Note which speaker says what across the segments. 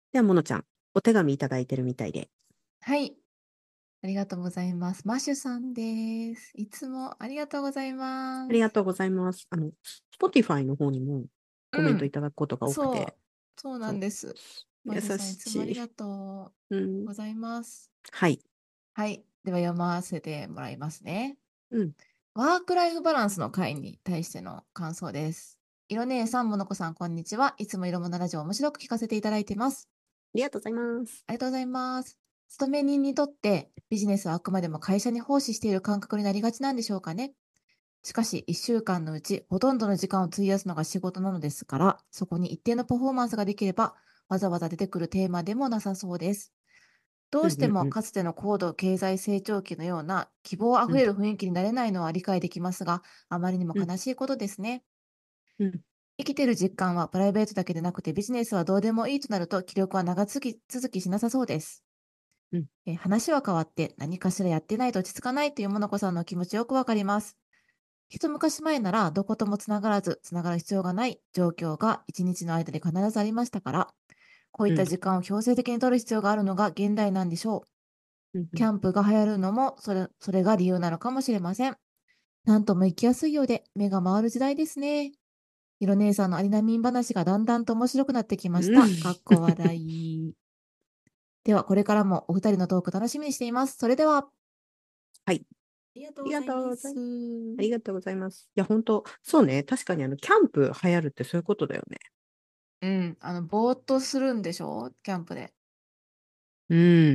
Speaker 1: では、ものちゃん、お手紙いただいてるみたいで。
Speaker 2: はい。ありがとうございます。マシュさんです。いつもありがとうございます。
Speaker 1: ありがとうございます。Spotify の方にもコメントい
Speaker 2: うん。
Speaker 1: ただくことが多くて、
Speaker 2: そうな
Speaker 1: そう、
Speaker 2: んです。マ
Speaker 1: 優
Speaker 2: シュさん、いつもあ
Speaker 1: しい。
Speaker 2: りがと
Speaker 1: うん。
Speaker 2: うございます。
Speaker 1: はい。
Speaker 2: はい。では読ませてもらいますね。
Speaker 1: うん。
Speaker 2: ワークライフバランスの会に対しての感想です。色姉さん、ものこさん、こんにちは。いつも色物ラジオ面白く聞かせていただいてます。
Speaker 1: ありがとうございます。
Speaker 2: ありがとうございます。勤め人にとってビジネスはあくまでも会社に奉仕している感覚になりがちなんでしょうかね。しかし、1週間のうち、ほとんどの時間を費やすのが仕事なのですから、そこに一定のパフォーマンスができれば、わざわざ出てくるテーマでもなさそうです。どうしても
Speaker 1: うんうんうん。
Speaker 2: かつての高度経済成長期のような希望あ
Speaker 1: うん
Speaker 2: ふれる雰囲気になれないのは理解できますが、あまりにも
Speaker 1: うん
Speaker 2: 悲しいことですね。
Speaker 1: うん。
Speaker 2: 生きている実感はプライベートだけでなくてビジネスはどうでもいいとなると気力は長続きしなさそうです。
Speaker 1: うん。
Speaker 2: 話は変わって何かしらやってないと落ち着かないというものこさんの気持ちよくわかります。一昔前ならどこともつながらずつながる必要がない状況が一日の間で必ずありましたから、こういっ
Speaker 1: うん
Speaker 2: た時間を強制的に取る必要があるのが現代なんでしょう。
Speaker 1: うんうん。
Speaker 2: キャンプが流行るのもそれが理由なのかもしれません。なんとも生きやすいようで目が回る時代ですね。ひろ姉さんのアリナミン話がだんだんと面白くなってきました。かっこ笑い。では、これからもお二人のトーク楽しみにしています。それでは、あ
Speaker 1: はい。
Speaker 2: りがとうご
Speaker 1: ありが
Speaker 2: ざいます。
Speaker 1: とうございます。ありがとうございます。いや、本当そうね。確かにキャンプ流行るってそういうことだよね。
Speaker 2: うん、ぼーっとするんでしょキャンプで。
Speaker 1: うん。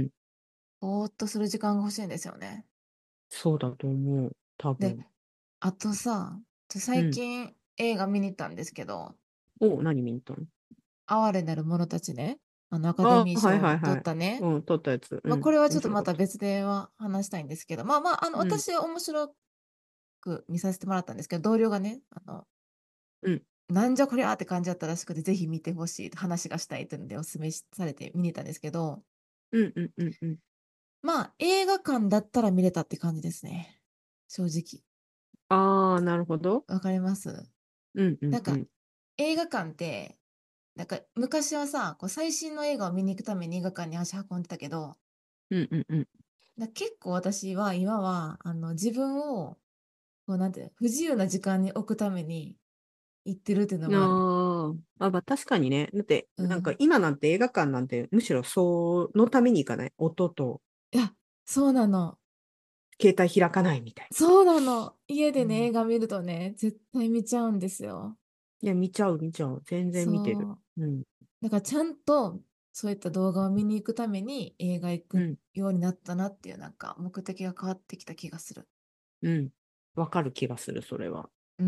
Speaker 2: ぼーっとする時間が欲しいんですよね。
Speaker 1: そうだと思う。多
Speaker 2: で、
Speaker 1: 分。
Speaker 2: あとさ、
Speaker 1: うん。
Speaker 2: 最近映画見に行ったんですけど、
Speaker 1: 何見に行ったの？
Speaker 2: 哀れなる者たちね、アカデ
Speaker 1: ああ、はい
Speaker 2: ミー賞を
Speaker 1: はいはい。
Speaker 2: 取ったね。
Speaker 1: うん、撮ったやつ。う
Speaker 2: まあ、
Speaker 1: ん。
Speaker 2: これはちょっと
Speaker 1: 面白かった。
Speaker 2: また別では話したいんですけど、まあまあ、
Speaker 1: うん。
Speaker 2: 私は面白く見させてもらったんですけど、同僚がね、
Speaker 1: うん。
Speaker 2: なんじゃこりゃーって感じだったらしくて、ぜひ見てほしい、話がしたいというのでお勧めされて見に行ったんですけど、
Speaker 1: うんうんうんうん。
Speaker 2: まあ、映画館だったら見れたって感じですね。正直。
Speaker 1: ああ、なるほど。
Speaker 2: わかります。
Speaker 1: うんうん
Speaker 2: なんか、
Speaker 1: うん。
Speaker 2: 映画館って、なんか昔はさ、こう最新の映画を見に行くために映画館に足運んでたけど、
Speaker 1: うんうんうん。
Speaker 2: 結構私は今は自分をこうなんて不自由な時間に置くために行ってるっていうのもある。
Speaker 1: まあ確かにね。だって、なんか
Speaker 2: うん。
Speaker 1: 今なんて映画館なんてむしろそのために行かない。音と
Speaker 2: いや、そうなの。
Speaker 1: 携帯開かないみたい
Speaker 2: そうなの。家
Speaker 1: な。
Speaker 2: でね、
Speaker 1: うん。
Speaker 2: 映画見るとね、絶対見ちゃうんですよ。
Speaker 1: いや、見ちゃう見ちゃう。全然見てる。
Speaker 2: そう。
Speaker 1: うん。
Speaker 2: だからちゃんとそういった動画を見に行くために映画行く
Speaker 1: うん。
Speaker 2: ようになったなっていうなんか目的が変わってきた気がする。
Speaker 1: うん。わかる気がする、それは。
Speaker 2: うん。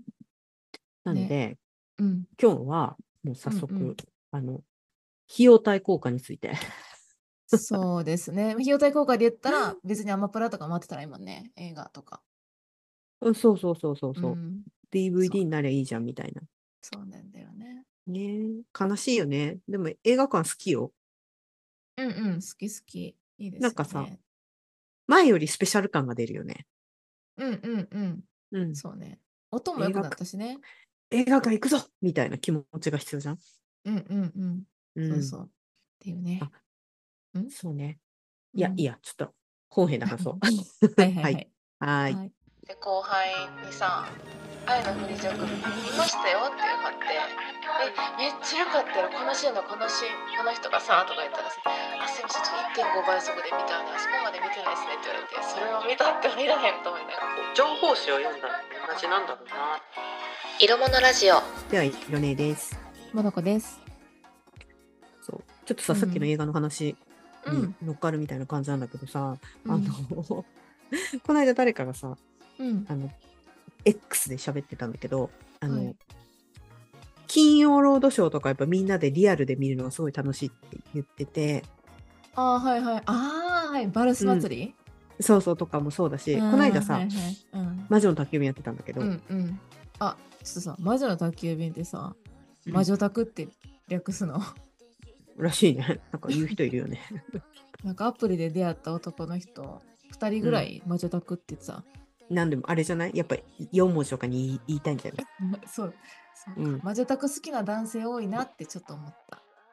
Speaker 2: ね。
Speaker 1: なんで、
Speaker 2: うん。
Speaker 1: 今日はもう早速、
Speaker 2: うんうん。
Speaker 1: あの、費用対効果について。
Speaker 2: そうですね。費用対効果で言ったら別にアマプラとか待ってたらいいもんね。映画とか。
Speaker 1: うん、そうそうそうそうそう。
Speaker 2: うん。そ
Speaker 1: DVD
Speaker 2: う。
Speaker 1: になりゃいいじゃんみたいな。
Speaker 2: そうなんだよね。
Speaker 1: ねえ、悲しいよね。でも映画館好きよ。
Speaker 2: うんうん。好き好き。いいで
Speaker 1: なんかさ、
Speaker 2: すよね。
Speaker 1: 前よりスペシャル感が出るよね。
Speaker 2: うんうんうん。
Speaker 1: うん。
Speaker 2: そうね。音も良くなっ
Speaker 1: 映画館、
Speaker 2: たしね。
Speaker 1: 映画館行くぞみたいな気持ちが必要じゃん。
Speaker 2: うんうんうん。
Speaker 1: うん。
Speaker 2: そうそう。っていう
Speaker 1: あ、
Speaker 2: ね。うん
Speaker 1: そうね。いや、いい
Speaker 2: うん。
Speaker 1: や、ちょっと、本編で話そう。
Speaker 2: はいはい
Speaker 1: はい。
Speaker 2: はい。
Speaker 1: はーい。
Speaker 2: はい。で、後輩にさ、愛の不時着見ましたよって言われて、めっちゃよかったよ、このシーンのこのシーン、この人がさ、とか言ったらさ、あ、すいません、ちょっと1.5倍速で見たんで、あそこまで見てないですねって言われて、それを見たって見らへんと思いながら。
Speaker 1: 情報誌を読んだら同じなんだろうな。
Speaker 2: 色物ラジオ。
Speaker 1: では、色ねです。
Speaker 2: モノコです。
Speaker 1: そう。ちょっとさ、さっきの
Speaker 2: うん。
Speaker 1: 映画の話に
Speaker 2: うん。
Speaker 1: 乗っかるみたいな感じなんだけどさ、
Speaker 2: うん。
Speaker 1: この間誰かがさ、
Speaker 2: うん。
Speaker 1: あの、X で喋ってたんだけど、
Speaker 2: はい。
Speaker 1: 金曜ロードショーとかやっぱみんなでリアルで見るのがすごい楽しいって言ってて、
Speaker 2: ああ、はいはい。ああ、はい。バルス
Speaker 1: うん。
Speaker 2: 祭り。
Speaker 1: そうそうとかもそうだし、この間
Speaker 2: うん、は
Speaker 1: さ、
Speaker 2: いはい。うん。
Speaker 1: 魔女の宅急便やってたんだけど、
Speaker 2: うんうん。あ、ちょっとさ、魔女の宅急便ってさ、魔
Speaker 1: うん。
Speaker 2: 女宅って略すの？
Speaker 1: らしいね。なんか言う人いるよね。
Speaker 2: なんかアプリで出会った男の人、2人
Speaker 1: うん。
Speaker 2: ぐらい魔女宅って言ってさ、
Speaker 1: なんでもあれじゃないやっぱり4文字とかに言いたいんじゃない？
Speaker 2: そう、そうか。
Speaker 1: うん。
Speaker 2: 魔女宅好きな男性多いなってちょっと思った。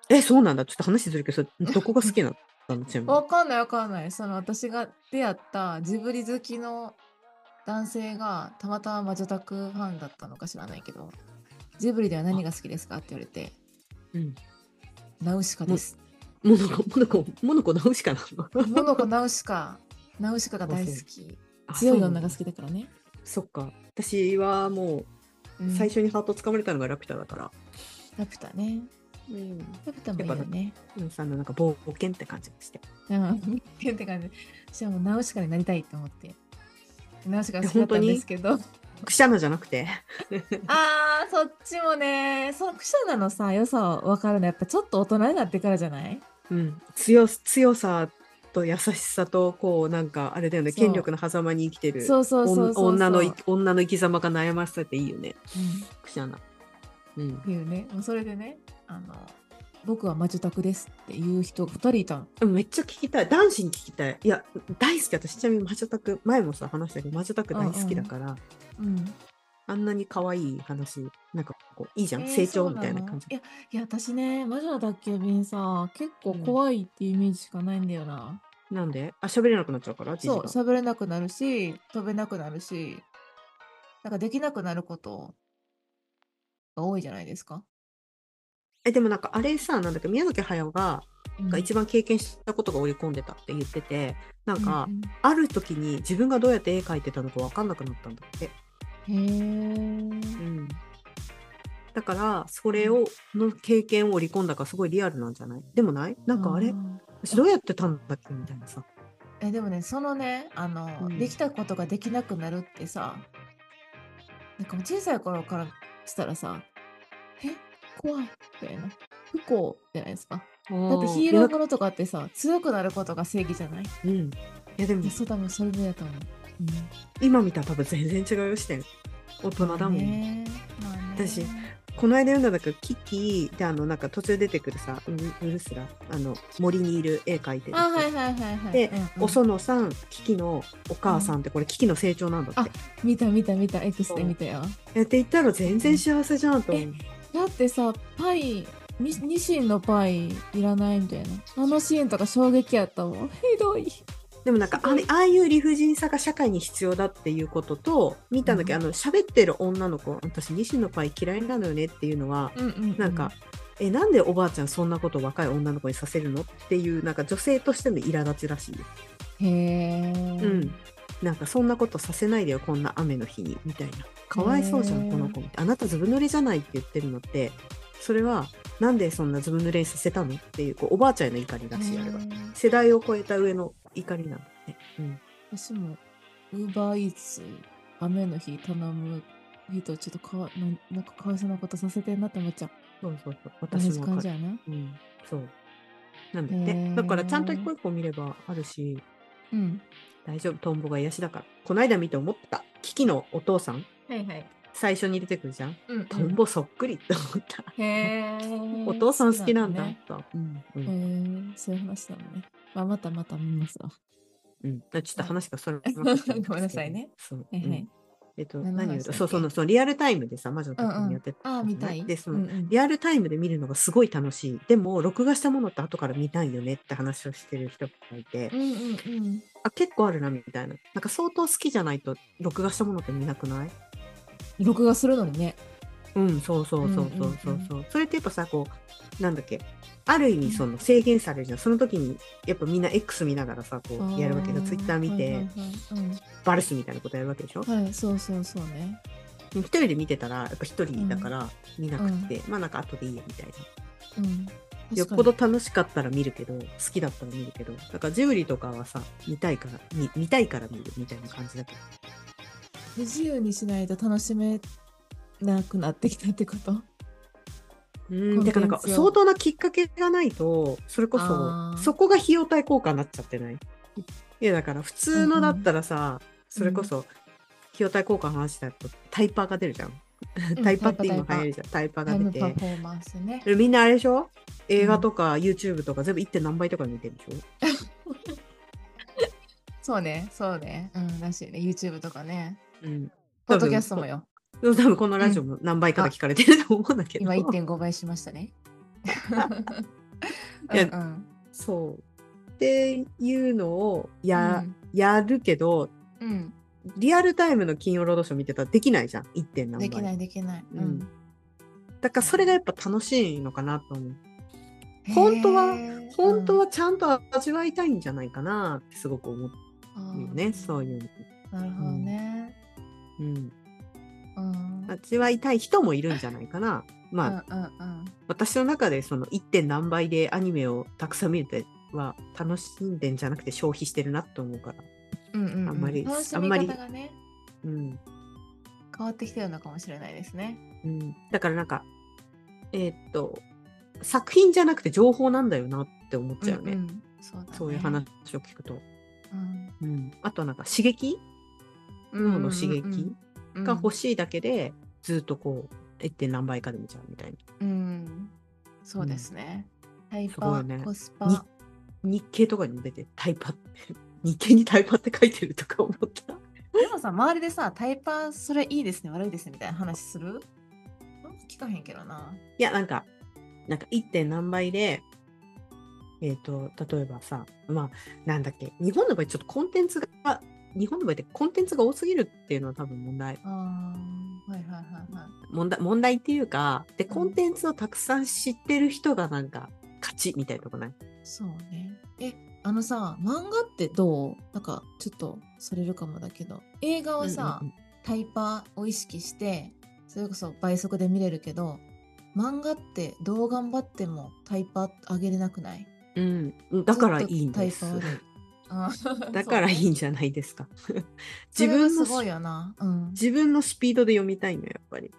Speaker 1: そうなんだ。ちょっと話ずるけど、どこが好きなのちなみに。
Speaker 2: わかんないわかんない。私が出会ったジブリ好きの男性がたまたま魔女宅ファンだったのか知らないけど、ジブリでは何が好きですかって言われて、
Speaker 1: うん。
Speaker 2: ナウシカです。
Speaker 1: モノコナウシカなの。
Speaker 2: モノコナウシカが大好き。強い女が好きだからね。
Speaker 1: そっか。私はもう最初にハート掴まれたのがラピュタだから。
Speaker 2: ラピュタね。ラピュタもいいよね。
Speaker 1: さんのなんか冒険って感じがして。
Speaker 2: 冒険って感じ。私はもうナウシカになりたいと思って。ナウシカ好きだったんですけど。
Speaker 1: クシャナじゃなくて。
Speaker 2: そっちもね、そのクシャナのさ、良さ分かるのやっぱちょっと大人になってからじゃない？
Speaker 1: 強さと優しさとこうなんかあれだよね、権力の狭間に生きてる女の生き様が悩ましさっていいよね。クシャナ。
Speaker 2: いうね、もうそれでね、僕は魔女宅ですっていう人が2人いた
Speaker 1: の。めっちゃ聞きたい。男子に聞きたい。いや、大好き。私ちなみに魔女宅、前もさ話したけど魔女宅大好きだから、あんなに可愛い話、なんかこういいじゃん、成長みたいな感じ。
Speaker 2: いや私ね、魔女の宅急便さ、結構怖いっていうイメージしかないんだよな。
Speaker 1: なんで？喋れなくなっちゃうから？
Speaker 2: そう、喋れなくなるし、飛べなくなるし、なんかできなくなることが多いじゃないですか。
Speaker 1: でもなんかあれさ、なんだっけ、宮崎駿が一番経験したことが織り込んでたって言ってて、なんか、ある時に自分がどうやって絵描いてたのか分かんなくなったんだって。だからそれの経験を織り込んだからすごいリアルなんじゃない？でもない？なんかあれ私どうやってたんだっけみたいなさ。
Speaker 2: でもね、そのね、できたことができなくなるってさ、なんかもう小さい頃からしたらさ、怖いみたいな、不幸じゃないですか。だってヒーローものとかってさ、強くなることが正義じゃない？いやでも多分それでやと思う。
Speaker 1: 今見たら多分全然違うよ視点。大人だもん。私この間読んだんだけど、キキでなんか途中出てくるさ、ウルスラ森にいる絵描いてる人で、お園さん、キキのお母さんって、これキキの成長なんだって。
Speaker 2: 見た X で見たよ。
Speaker 1: って言ったら全然幸せじゃんと思う。
Speaker 2: だってさ、パイニシンのパイいらないみたいな、あのシーンとか衝撃やったもん。ひどい。
Speaker 1: でもなんかああいう理不尽さが社会に必要だっていうことと、見たんだけど、喋ってる女の子、私ニシンのパイ嫌いなのよねっていうのは、なんかなんでおばあちゃんそんなこと若い女の子にさせるのっていう、なんか女性としての苛立ちらしいよ。なんかそんなことさせないでよ、こんな雨の日にみたいな。かわいそうじゃんこの子。あなたずぶ濡れじゃないって言ってるのって、それはなんでそんなずぶ濡れにさせたのっていう、おばあちゃんへの怒りらしい。あれは世代を超えた上の怒りなんだね。
Speaker 2: 私もウーバーイーツ雨の日頼む人、ちょっとなんかかわいそうなことさせてんなって思っちゃう。
Speaker 1: そう私も
Speaker 2: 感じやな。
Speaker 1: そうなんだって。だからちゃんと一個一個見ればあるし、大丈夫。トンボが癒しだから。この間見て思った。キキのお父さん、最初に出てくるじゃん。トンボそっくりって思った。お父さん好きなんだと。
Speaker 2: そういう話なのね。また見ますわ。
Speaker 1: ちょっと話がそれ
Speaker 2: ごめんなさいね。
Speaker 1: 何言うと、そうリアルタイムでさ、魔女の宅急便やってた。
Speaker 2: 見たい。
Speaker 1: で、リアルタイムで見るのがすごい楽しい。でも、録画したものって後から見たいよねって話をしてる人がいて、結構あるなみたいな。なんか相当好きじゃないと、録画したものって見なくない？
Speaker 2: 録画するのにね。
Speaker 1: そう。それってやっぱさ、こう、なんだっけ、ある意味その制限されるじゃん。その時にやっぱみんな X 見ながらさ、こうやるわけで、ツイッター見て、バルスみたいなことやるわけでしょ。
Speaker 2: そうね。
Speaker 1: 一人で見てたら、やっぱ一人だから見なくて、まあなんか後でいいやみたいな。よっぽど楽しかったら見るけど、好きだったら見るけど、だからジブリとかはさ、見たいから見るみたいな感じだけど。
Speaker 2: 不自由にしないと楽しめなくなってきたってこと？
Speaker 1: てかなんか相当なきっかけがないと、それこそそこが費用対効果になっちゃってない？いやだから普通のだったらさ、それこそ費用対効果の話だとタイパーが出るじゃん。タイパって今流行るじゃん。タイパが出て、
Speaker 2: パフォーマンスね。
Speaker 1: みんなあれでしょ？映画とか YouTube とか全部 1. 何倍とか見てるでしょ？
Speaker 2: そうね。らしいね。YouTube とかね。ポッドキャストもよ。
Speaker 1: 多分このラジオも何倍かで聞かれてると思うんだけど、
Speaker 2: 今 1.5 倍しましたね。 うんうん。
Speaker 1: そうっていうのを
Speaker 2: うん
Speaker 1: やるけど、
Speaker 2: うん。
Speaker 1: リアルタイムの金曜ロードショー見てたらできないじゃん、 1. 点何倍。
Speaker 2: できないできない。
Speaker 1: うん、
Speaker 2: うん。
Speaker 1: だからそれがやっぱ楽しいのかなと思う。
Speaker 2: へ
Speaker 1: 本当は
Speaker 2: え。
Speaker 1: 本当はちゃんと味わいたいんじゃないかなってすごく思うよね、そういうの。
Speaker 2: なるほどね。
Speaker 1: うん、
Speaker 2: うん。
Speaker 1: 味わいたい人もいるんじゃないかな。まあ、
Speaker 2: うんうん
Speaker 1: 私の中でその 1. 点何倍でアニメをたくさん見るっては楽しんでんじゃなくて消費してるなと思うから、
Speaker 2: うんうんうん。
Speaker 1: あんまり
Speaker 2: 楽しみ
Speaker 1: あんまり、
Speaker 2: 方がね、
Speaker 1: うん、
Speaker 2: 変わってきてるのかもしれないですね。
Speaker 1: だからなんか作品じゃなくて情報なんだよなって思っちゃうね、
Speaker 2: そうだね。
Speaker 1: そういう話を聞くと。
Speaker 2: うん
Speaker 1: あとなんか刺激、脳の刺激が欲
Speaker 2: い。
Speaker 1: しいだけでずっとこう 1. 点何倍かで見ちゃうみたいな。
Speaker 2: そうですね。タイパ、
Speaker 1: すごいね。
Speaker 2: コスパ。
Speaker 1: 日経とかにも出てタイパって日経にタイパって書いてるとか思った。
Speaker 2: でもさ、周りでさ、タイパそれいいですね、悪いですねみたいな話する？聞かへんけどな。
Speaker 1: いやなんか 1. 点何倍で例えばさ、まあなんだっけ、日本の場合ちょっとコンテンツが多すぎるっていうのは多分問題。
Speaker 2: はいはいはいはい。
Speaker 1: 問題っていうか、でコンテンツをたくさん知ってる人がなんか勝ちみたいなとこない？
Speaker 2: そうね。あのさ、漫画ってどう？なんかちょっとそれるかもだけど、映画はさ、タイパを意識して、それこそ倍速で見れるけど、漫画ってどう頑張ってもタイパ上げれなくない？
Speaker 1: だからいいん
Speaker 2: タ
Speaker 1: です。
Speaker 2: イパ悪い。
Speaker 1: だからいいんじゃないですか。
Speaker 2: それがすごいよな。
Speaker 1: 自分のスピードで読みたいのよ、やっぱり。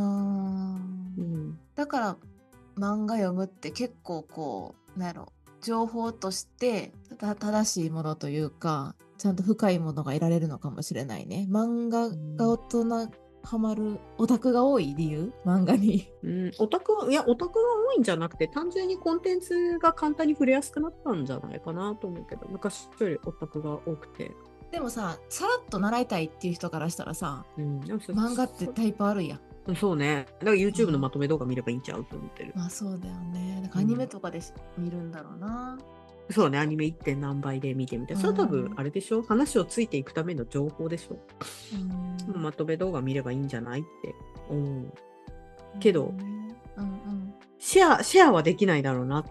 Speaker 2: だから漫画読むって結構こう、なんやろ、情報として正しいものというか、ちゃんと深いものが得られるのかもしれないね。漫画が大人ハマるオタクが多い理由、漫画に。
Speaker 1: オタクが多いんじゃなくて、単純にコンテンツが簡単に触れやすくなったんじゃないかなと思うけど、昔よりオタクが多くて。
Speaker 2: でもさ、さらっと習いたいっていう人からしたらさ、漫画ってタイプ悪いやん。
Speaker 1: そうね。だから YouTube のまとめ動画見ればいいんちゃうと思ってる。
Speaker 2: まあそうだよね。なんかアニメとかで見るんだろうな。
Speaker 1: そうね、アニメ 1. 点何倍で見てみて。それは多分、あれでしょ、話をついていくための情報でしょ。まとめ動画見ればいいんじゃないって思う。けど、シェアはできないだろうなって。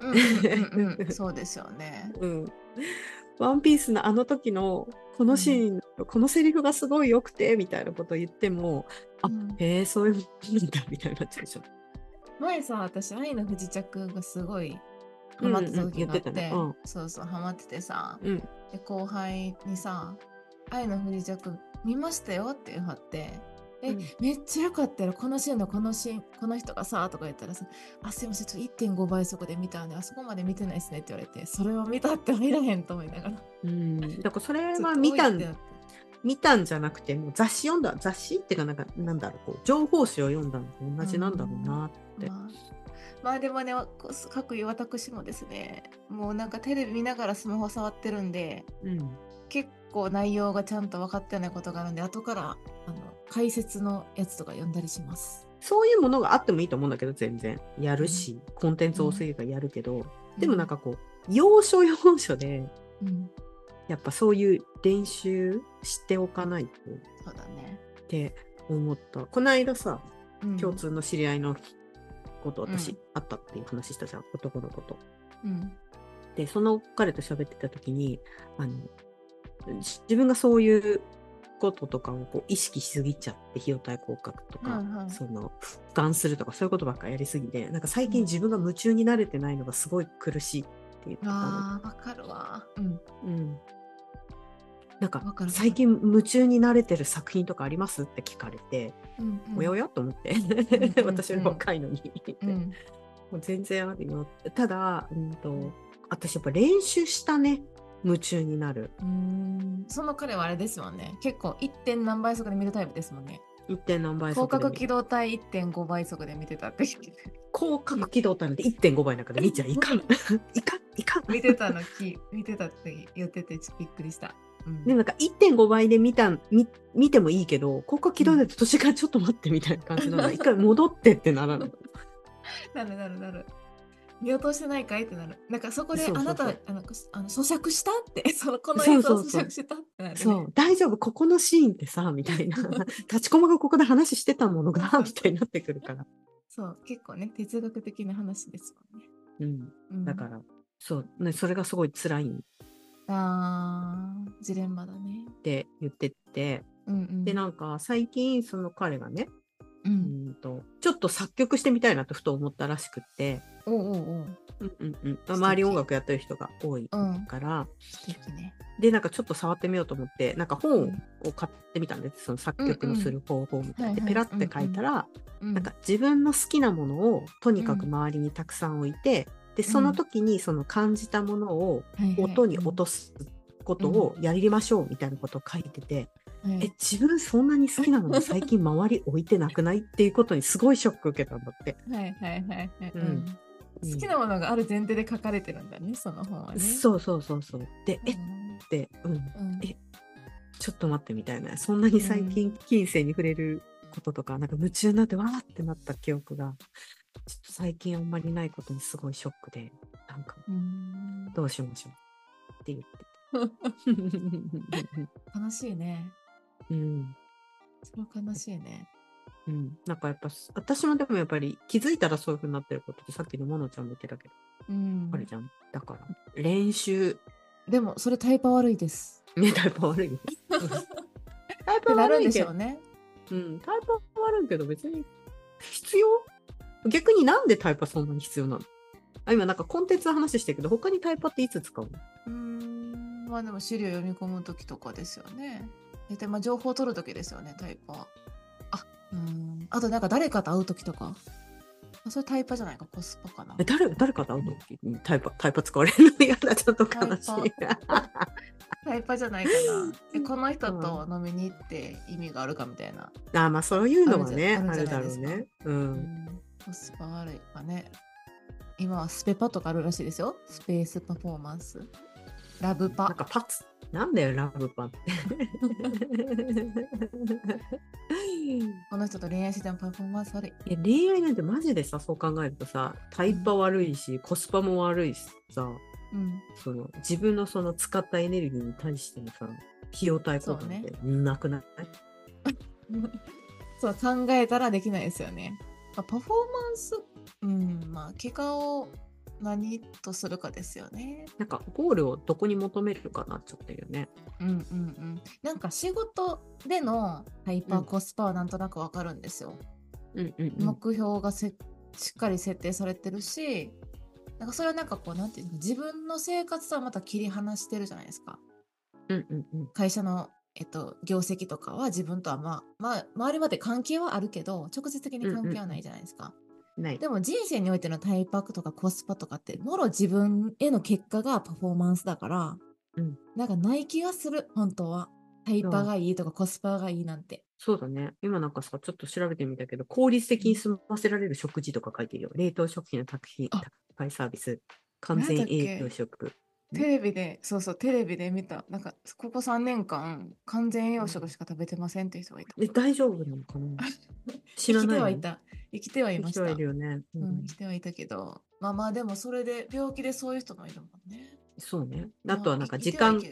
Speaker 2: そうですよね。
Speaker 1: ワンピースのあの時のこのシーン、このセリフがすごい良くてみたいなことを言っても、へえ、そういうもんだみたいになっちゃうでしょ。
Speaker 2: 前さ、私、愛の不時着がすごいハマってた時があって、そうそう、ハマっててさ、で後輩にさ、愛の不時着見ましたよって言わはって、めっちゃ良かったよ、このシーンのこの人がさ、とか言ったらさ、すいません、ちょっと 1.5 倍速で見たんで、あそこまで見てないですねって言われて、それを見たって入らへんと思いながら。
Speaker 1: だからそれは見たんじゃなくて、もう雑誌っていうかなんだろう、こう情報誌を読んだのと同じなんだろうなって。
Speaker 2: まあでもね、各いう私もですね、もうなんかテレビ見ながらスマホ触ってるんで、結構内容がちゃんと分かってないことがあるんで、後から解説のやつとか読んだりします。
Speaker 1: そういうものがあってもいいと思うんだけど、全然やるし、コンテンツ多すぎるからやるけど、でもなんかこう要所要所で、やっぱそういう練習しておかないと。
Speaker 2: そうだね。
Speaker 1: って思った。この間さ、共通の知り合いのこと私あったっていう話したじゃん、男の子と。でその彼と喋ってた時に自分がそういうこととかをこう意識しすぎちゃって、費用対効果とか、その俯瞰するとかそういうことばっかりやりすぎて、なんか最近自分が夢中になれてないのがすごい苦しいって言ってたの。
Speaker 2: わかるわ。
Speaker 1: なんか最近夢中になれてる作品とかありますって聞かれて、おやおやと思って私より若いのにもう全然あるよ。ただ、私やっぱ練習したね、夢中になる。
Speaker 2: その彼はあれですもんね、結構 1. 点何倍速で見るタイプですもんね。
Speaker 1: 1. 点何倍速
Speaker 2: で広角機動隊 1.5 倍速で見てたって広
Speaker 1: 角機動隊なんて 1.5 倍なんかで見ちゃいかんいかん
Speaker 2: 見てたって言っててちょっとびっくりした。
Speaker 1: でなんか 1.5 倍で見てもいいけど、広角機動隊って年からちょっと待ってみたいな感じなの。一回戻ってってならない。
Speaker 2: なる。 見落としてないかいってなる。なんかそこであなた
Speaker 1: そうそうそう。
Speaker 2: 咀嚼したってこの
Speaker 1: そう
Speaker 2: 映像
Speaker 1: そうそう。
Speaker 2: 咀嚼したってなるね。
Speaker 1: そう、大丈夫、ここのシーンってさ、みたいな。立ちこまがここで話してたものが、
Speaker 2: そうそう
Speaker 1: みたいになってくるから。
Speaker 2: そう結構ね哲学的な話ですもんね。
Speaker 1: うん。
Speaker 2: うん、
Speaker 1: だから、そう、ね、それがすごい辛いっ
Speaker 2: ジレンマだね。
Speaker 1: て言ってて、で、
Speaker 2: うんうん。
Speaker 1: なんか、最近、その彼がね、
Speaker 2: うん
Speaker 1: ちょっと作曲してみたいなとふと思ったらしくって、
Speaker 2: おうおうおう素
Speaker 1: 周り音
Speaker 2: 敵。
Speaker 1: 楽やってる人が多い
Speaker 2: うん
Speaker 1: から、
Speaker 2: 素敵ね。
Speaker 1: で、なんかちょっと触ってみようと思って、なんか本
Speaker 2: うん
Speaker 1: を買ってみたんです。その作
Speaker 2: うんうん
Speaker 1: 曲のする方法みたいで、
Speaker 2: はいはい
Speaker 1: ペラって書いたら、なん
Speaker 2: うん
Speaker 1: か自分の好きなものをとにかく
Speaker 2: うん
Speaker 1: 周りにたくさん置いて、で、その
Speaker 2: うん
Speaker 1: 時にその感じたものを
Speaker 2: はいはい
Speaker 1: 音に落とすことをやりましょうみたいなことを書いてて、
Speaker 2: はい
Speaker 1: 自分そんなに好きなもの最近周り置いてなくないっていうことにすごいショック受けたんだって。
Speaker 2: はいはいはいはい
Speaker 1: うん。
Speaker 2: 好きなものがある前提で書かれてるんだねその本はね。
Speaker 1: そうそうそうそう。で、
Speaker 2: うん
Speaker 1: て、
Speaker 2: うん
Speaker 1: え、ちょっと待ってみたいな。そんなに最
Speaker 2: うん
Speaker 1: 近金銭に触れることとか、なんか夢中になってわーってなった記憶が、ちょっと最近あんまりないことにすごいショックで、なんか、
Speaker 2: うん
Speaker 1: どうしましょうって言ってて。
Speaker 2: 悲しいね。
Speaker 1: うん。
Speaker 2: それは悲しいね。
Speaker 1: うん。なんかやっぱ、私もでもやっぱり気づいたらそういう風になってることってさっきのモノちゃんも言ってたけど、あるじゃん。だから、練習、
Speaker 2: でもそれタイパ悪いです。
Speaker 1: ね、タイプ悪い。うんタイプ
Speaker 2: ってなるん
Speaker 1: 悪いけど、
Speaker 2: でしょうね。
Speaker 1: タイプ悪いけど別に必要逆になんでタイパそんなに必要なの今なんかコンテンツの話してるけど、他にタイパっていつ使うの
Speaker 2: まあでも資料読み込むときとかですよね。で、まあ情報を取るときですよね、タイパは。あとなんか誰かと会うときとか。それタイパじゃないか、コスパかな。
Speaker 1: 誰かと会う時にタイパ使われるの嫌だ、ちょっと悲しい。
Speaker 2: タイパじゃないかな。この人と飲みに行って意味があるかみたいな。
Speaker 1: まあそういうのはね、
Speaker 2: あるじゃ
Speaker 1: ある
Speaker 2: ないですか。
Speaker 1: だろうね。
Speaker 2: コスパ悪いかね。今はスペパとかあるらしいですよ。スペースパフォーマンス。ラブパ。
Speaker 1: なんかパツ。なんだよ、ラブパって。
Speaker 2: この人と恋愛してもパフォーマンス悪い。
Speaker 1: いや恋愛なんてマジでさ、そう考えるとさ、タイパ悪いし、コスパも悪いしさ、その自分のその使ったエネルギーに対してのさ、費用対効果ってなくない？
Speaker 2: そう考えたらできないですよね。パフォーマンス、まあ結果を何とするかですよね。
Speaker 1: なんかゴールをどこに求めるかなっちゃってるよね。
Speaker 2: なんか仕事でのハイパーコスパはなんとなくわかるんですよ。目標がしっかり設定されてるし、なんかそれはなんかこうなんていうの自分の生活とはまた切り離してるじゃないですか。会社の業績とかは自分とはまあ周りまで関係はあるけど直接的に関係はないじゃないですか。でも人生においてのタイパとかコスパとかってもろ自分への結果がパフォーマンスだから、なんかない気がする本当は。タイパがいいとかコスパがいいなんて。
Speaker 1: そうだね。今なんかさちょっと調べてみたけど効率的に済ませられる食事とか書いてるよ。冷凍食品の高いサービス、完全栄養食。
Speaker 2: テレビで見た。なんか、ここ3年間、完全栄養食しか食べてませんっていう人がいた。
Speaker 1: 大丈夫なのかな知らない。
Speaker 2: 生きてはいた。生きてはいました。
Speaker 1: 生きてはいるよね。
Speaker 2: 生きてはいたけど、まあでもそれで病気でそういう人もいるもんね。
Speaker 1: そうね。あとはなんか時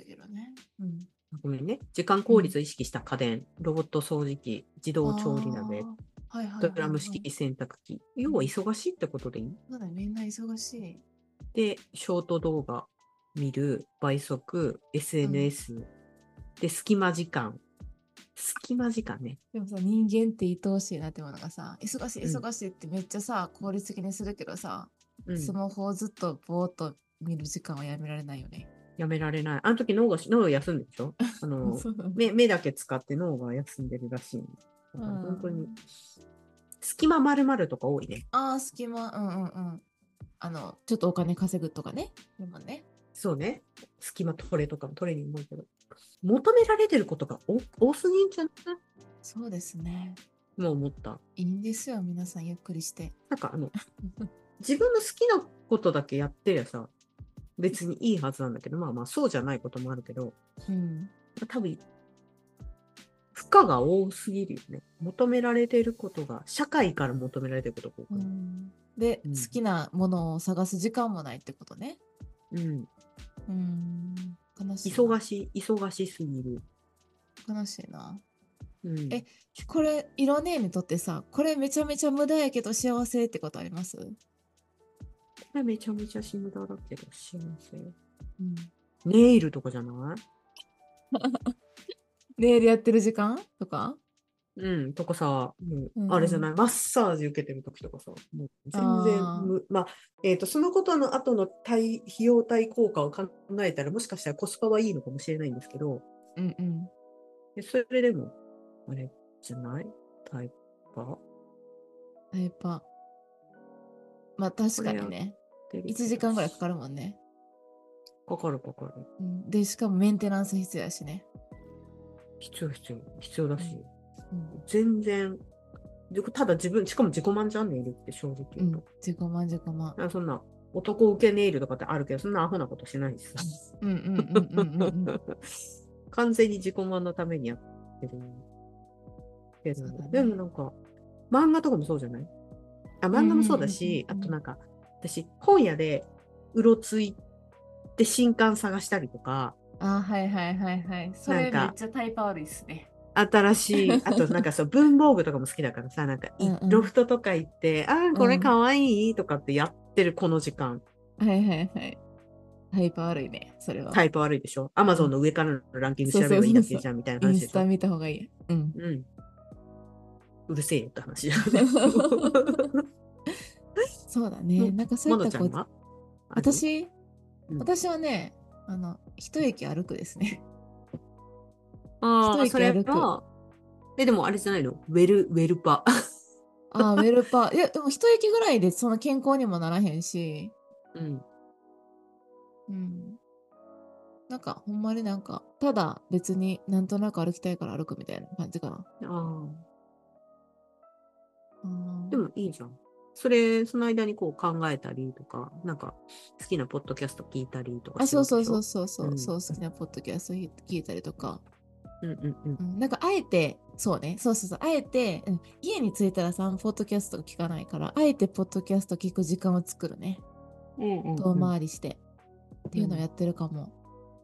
Speaker 1: 間効率を意識した家電、ロボット掃除機、自動調理鍋、ドラム式洗濯機。要は忙しいってことでいい？
Speaker 2: そうだね、みんな忙しい。
Speaker 1: で、ショート動画見る、倍速、SNS、で、隙間時間ね。
Speaker 2: でもさ、人間って愛おしいなってものがさ、忙しいってめっちゃさ、効率的にするけどさ、スマホをずっとぼーっと見る時間はやめられないよね。
Speaker 1: やめられない。あの時脳休んでるでしょ目だけ使って脳が休んでるらしい。だから本当に、隙間丸々とか多いね。
Speaker 2: 隙間、ちょっとお金稼ぐとかね。でもね。
Speaker 1: そうね。隙間トレとかもトレーニングもいいけど。求められてることが多すぎんじゃない？
Speaker 2: そうですね。
Speaker 1: もう思った。
Speaker 2: いいんですよ、皆さんゆっくりして。
Speaker 1: なんか自分の好きなことだけやってりゃさ、別にいいはずなんだけど、まあそうじゃないこともあるけど、多分、負荷が多すぎるよね。求められていることが、社会から求められていることが多くない。
Speaker 2: で、
Speaker 1: うん
Speaker 2: 好きなものを探す時間もないってことね。
Speaker 1: うん
Speaker 2: 悲しいな。
Speaker 1: 忙しすぎる。
Speaker 2: 悲しいな。
Speaker 1: うん
Speaker 2: え、これ、色姉にとってさ、これめちゃめちゃ無駄やけど幸せってことあります？
Speaker 1: これめちゃめちゃ死無駄だけど幸せ。
Speaker 2: うん
Speaker 1: ネイルとかじゃない？
Speaker 2: ネイルやってる時間とか。
Speaker 1: とかさ、もう
Speaker 2: うんうん
Speaker 1: あれじゃない、マッサージ受けてる時とかさ、もう全然
Speaker 2: あ
Speaker 1: まあ、そのことの後の費用対効果を考えたら、もしかしたらコスパはいいのかもしれないんですけど、
Speaker 2: うん
Speaker 1: それでも、あれじゃない？タイパー
Speaker 2: タイパ。まあ確
Speaker 1: これやっ
Speaker 2: かにね。
Speaker 1: てるけど。
Speaker 2: 1時間ぐらいかかるもんね。
Speaker 1: かかるかかる。
Speaker 2: で、しかもメンテナンス必要やしね。
Speaker 1: 必要だし、
Speaker 2: うん
Speaker 1: 全然、ただしかも自己満じゃんネイルって正直言うと。
Speaker 2: 自己満自己満。
Speaker 1: そんな、男受けネイルとかってあるけど、そんなアホなことしないしさ。完全に自己満のためにやってるけど、
Speaker 2: そうだね
Speaker 1: でもなんか、漫画とかもそうじゃない？漫画もそうだし、あとなんか、私、本屋でうろついて新刊探したりとか、
Speaker 2: はいはいはいはい。それめっちゃタイパ悪いっすね。
Speaker 1: 新しい、あとなんかそう、文房具とかも好きだからさ、なんか、ロフトとか行って、これかわいいとかってやってるこの時間。
Speaker 2: はいはいはい。タイパ悪いね、それは。
Speaker 1: タイプ悪いでしょ？アマゾンの上からのランキング調べればいいだけじゃんみたいな話でしょ？
Speaker 2: インスタ見た方がいい。
Speaker 1: うるせえよって話だよね。
Speaker 2: そうだね。なんかそういったこう、私はね、一駅歩くですね。一駅
Speaker 1: それ
Speaker 2: 歩く。
Speaker 1: は、でもあれじゃないの？ウェルパ。
Speaker 2: ウェルパ。いや、でも一駅ぐらいでその健康にもならへんし、なんかほんまになんか、ただ別になんとなく歩きたいから歩くみたいな感じかな。
Speaker 1: でもいいじゃん。その間にこう考えたりとか、なんか好きなポッドキャスト聞いたりとか
Speaker 2: そうそう
Speaker 1: そう
Speaker 2: 好きなポッドキャスト聞いたりとか。
Speaker 1: なん
Speaker 2: かあえて、そうね、あえて、家に着いたらさ、ポッドキャスト聞かないから、あえてポッドキャスト聞く時間を作るね。遠回りして。っていうのをやってるかも。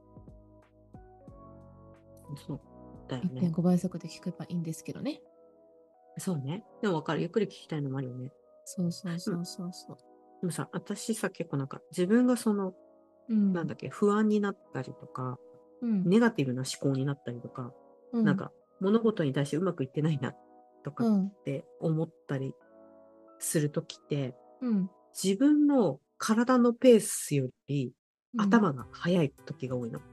Speaker 1: そうだよね。
Speaker 2: 1.5倍速で聞けばいいんですけどね。
Speaker 1: そうね。でも分かる。ゆっくり聞きたいのもあるよね。
Speaker 2: そう。
Speaker 1: でもさ、私さ、結構なんか自分がなんだっけ、不安になったりとか、ネガティブな思考になったりとか、なんか物事に対してうまくいってないなとかって思ったりするときって、自分の体のペースより頭が速い時が多いの。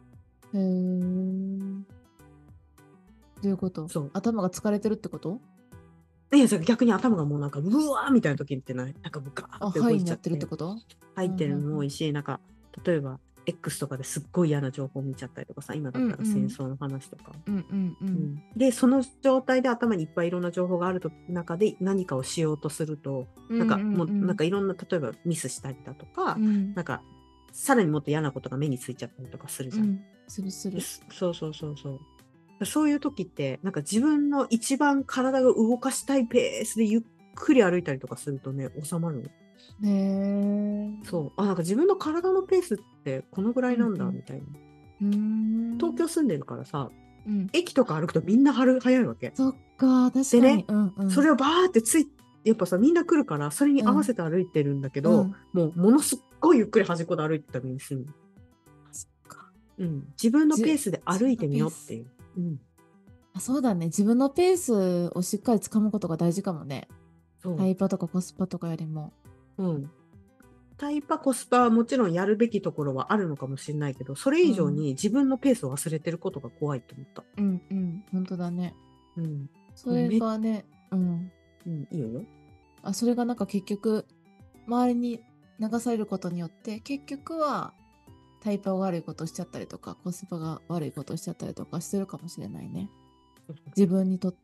Speaker 2: どういうこと？頭が疲れてるってこと？
Speaker 1: いや、逆に頭がもうなんか、うわーみたいな時ってない？なんかガーって動いちゃって。
Speaker 2: 入ってるってこと？
Speaker 1: 入ってるのも多いし、なんか、例えば、X とかですっごい嫌な情報を見ちゃったりとかさ、今だったら戦争の話とか。で、その状態で頭にいっぱいいろんな情報がある中で何かをしようとすると、なんかもう、なんかいろんな、例えばミスしたりだとか、なんか、さらにもっと嫌なことが目についちゃったりとかするじゃん。
Speaker 2: する。
Speaker 1: そう。そういう時って、なんか自分の一番体が動かしたいペースでゆっくり歩いたりとかするとね、収まるの。そう。なんか自分の体のペースってこのぐらいなんだ、みたいな。東京住んでるからさ、駅とか歩くとみんな早いわけ。
Speaker 2: そっか、確かに。
Speaker 1: でね、それをバーってやっぱさ、みんな来るから、それに合わせて歩いてるんだけど、もうものすっごいゆっくり端っこで歩いてたりする。
Speaker 2: そっか。
Speaker 1: 自分のペースで歩いてみようっていう。
Speaker 2: そうだね。自分のペースをしっかりつかむことが大事かもね。タイパとかコスパとかよりも。
Speaker 1: タイパコスパはもちろんやるべきところはあるのかもしれないけど、それ以上に自分のペースを忘れてることが怖いと思った。
Speaker 2: 本当だね。それがね、
Speaker 1: いいよ。
Speaker 2: それがなんか結局、周りに流されることによって、結局はタイパが悪いことしちゃったりとか、コスパが悪いことしちゃったりとかしてるかもしれないね。自分にとって。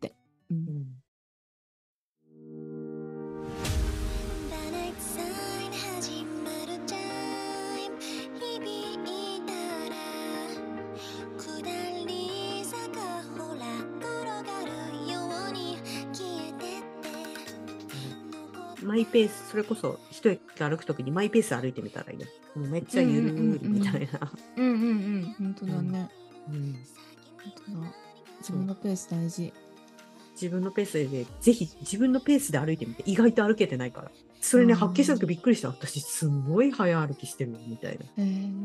Speaker 1: マイペース、それこそ一駅歩くときにマイペースで歩いてみたらいいよ。もうめっちゃゆるりみたいな。
Speaker 2: うんうんうん。本当だね。
Speaker 1: うん、
Speaker 2: 本当だ。自分のペース大事。
Speaker 1: 自分のペースで、ぜひ自分のペースで歩いてみて。意外と歩けてないから。それね、発見した時びっくりした。私、すごい早歩きしてるみたいな。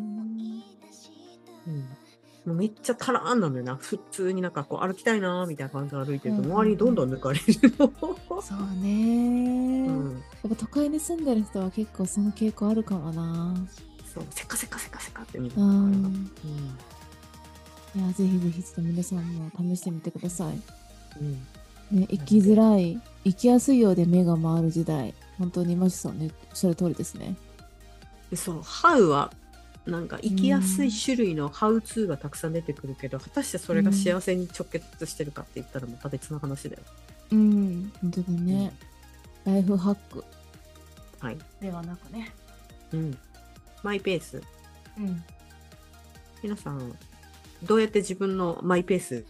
Speaker 1: もうめっちゃタラーンなのよな。普通になんかこう歩きたいなーみたいな感じで歩いてると、周りにどんどん抜かれるの。
Speaker 2: そうね、やっぱ都会に住んでる人は結構その傾向あるかもな。
Speaker 1: そう、せかせかせかせかって見る。
Speaker 2: いや、ぜひぜひちょっと皆さんも試してみてください。
Speaker 1: ね、
Speaker 2: 生きづらい、生きやすいようで目が回る時代。本当にマシさんね、おっしゃる通りですね。
Speaker 1: そう、ハウはなんか生きやすい種類のハウツーがたくさん出てくるけど、果たしてそれが幸せに直結してるかって言ったらまた別の話だよ。
Speaker 2: 本当だね。ライフハック。
Speaker 1: はい。
Speaker 2: ではなくね。
Speaker 1: マイペース。皆さん、どうやって自分のマイペース、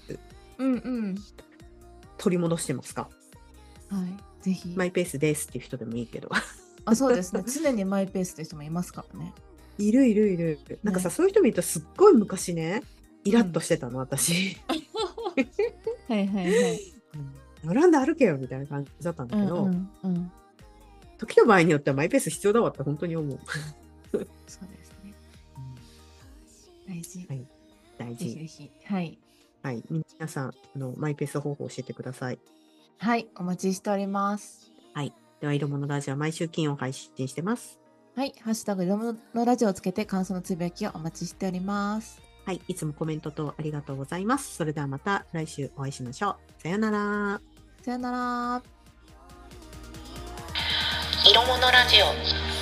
Speaker 1: 取り戻してますか？
Speaker 2: はい。ぜひ。
Speaker 1: マイペースですっていう人でもいいけど。
Speaker 2: そうですね。常にマイペースという人もいますからね。
Speaker 1: いる。なんかさ、そういう人見るとすっごい昔ね、イラッとしてたの、私。
Speaker 2: はい。
Speaker 1: 並んで歩けよみたいな感じだったんだけど、時の場合によってはマイペース必要だわって本当に思う。
Speaker 2: そうですね。大事。
Speaker 1: はい。大事。
Speaker 2: ぜひ。はい。
Speaker 1: 皆さんマイペース方法を教えてください。
Speaker 2: はい、お待ちしております。
Speaker 1: はい。では、色物ラジオ毎週金曜配信してます。
Speaker 2: はい、ハッシュタグ色物ラジオをつけて感想のつぶやきをお待ちしております。
Speaker 1: はい、いつもコメントとありがとうございます。それではまた来週お会いしましょう。さよなら。
Speaker 2: さよなら。
Speaker 3: 色物ラジオ。